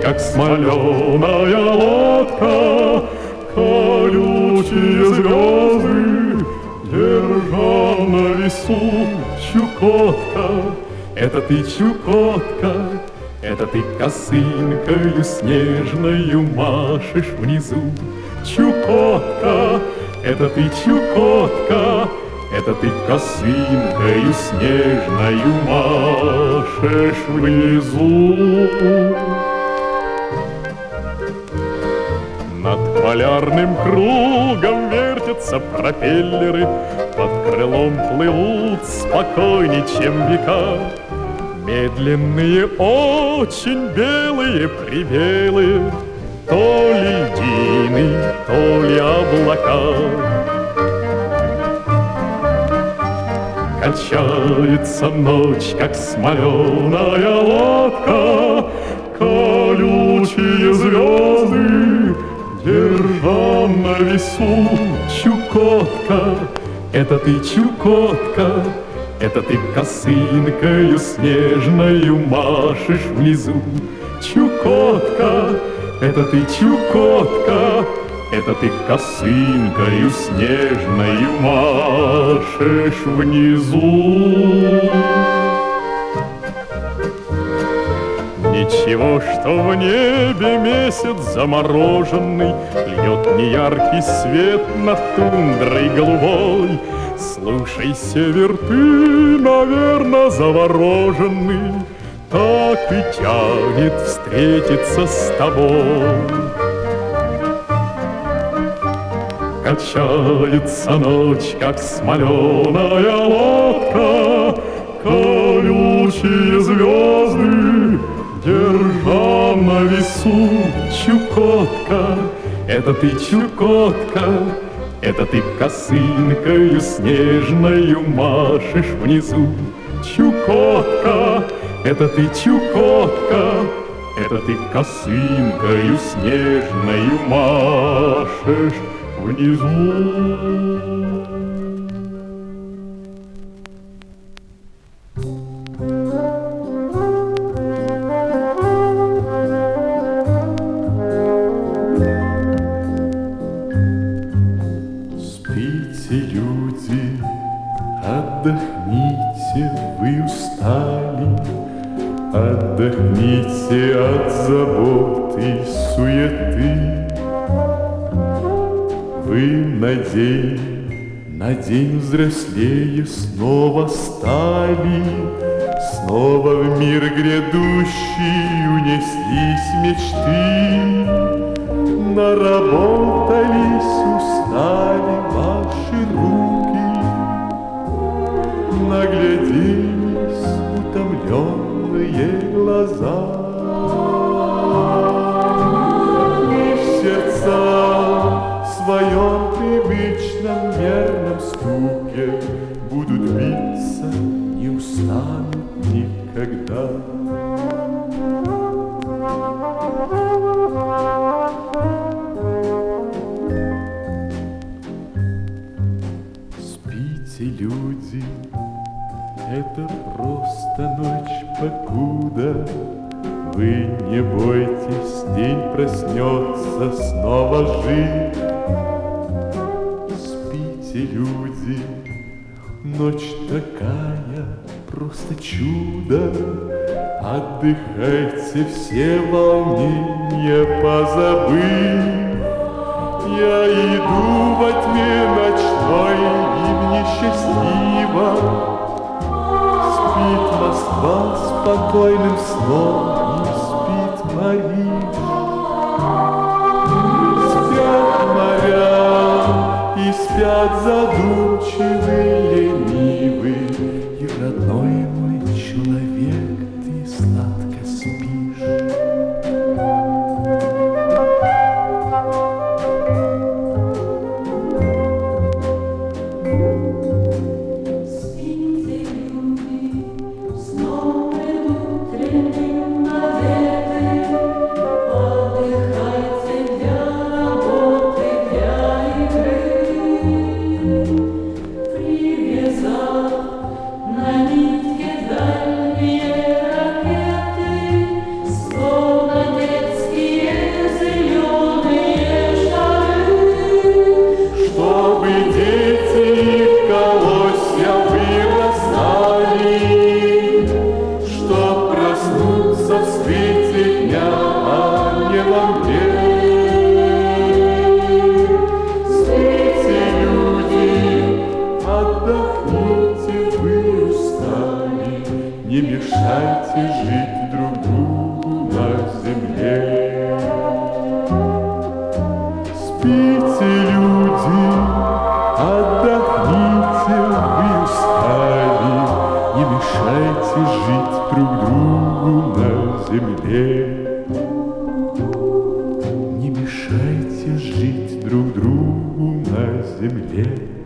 как смоленая лодка, колючие звезды, держа на весу. Чукотка, это ты, Чукотка, это ты косынкою снежною машешь внизу. Чукотка, это ты, Чукотка, это ты косынкою снежною машешь внизу. Над полярным кругом вертятся пропеллеры, под крылом плывут спокойней, чем века. Медленные, очень белые-прибелые, то ли льдины, то ли облака. Качается ночь, как смоленая лодка, колючие звезды, держа на весу. Чукотка, это ты, Чукотка, это ты косынкою снежною машешь внизу. Чукотка, это ты, Чукотка, это ты косынкою снежною машешь внизу. Ничего, что в небе месяц замороженный льет неяркий свет над тундрой голубой. Слушай, север, ты, наверно, завороженный, так и тянет встретиться с тобой. Качается ночь, как смоленая лодка, колючие звезды, держа на весу. Чукотка, это ты, Чукотка, это ты косынкою снежною машешь внизу. Чукотка, это ты, Чукотка, это ты косынкою снежною машешь внизу. Люди, отдохните, вы устали, отдохните от забот и суеты. Вы на день взрослее снова стали, снова в мир грядущий унеслись мечты. Наработались, устали ваши руки, нагляделись утомленные глаза. В сердца в своем привычном мерном стуке будут биться, не устанут никогда. Люди, это просто ночь, покуда вы не бойтесь, день проснется снова жив. Спите, люди, ночь такая, просто чудо. Отдыхайте, все волнения позабыв. Я иду во тьме ночной, им несчастливо. Спит Москва спокойным сном, и спит Париж. Спят моря, и спят задумчивые, ленивые. И, родной мой человек, ты сладко спишь. Спите, люди, отдохните, вы устали, не мешайте жить друг другу на земле. Не мешайте жить друг другу на земле.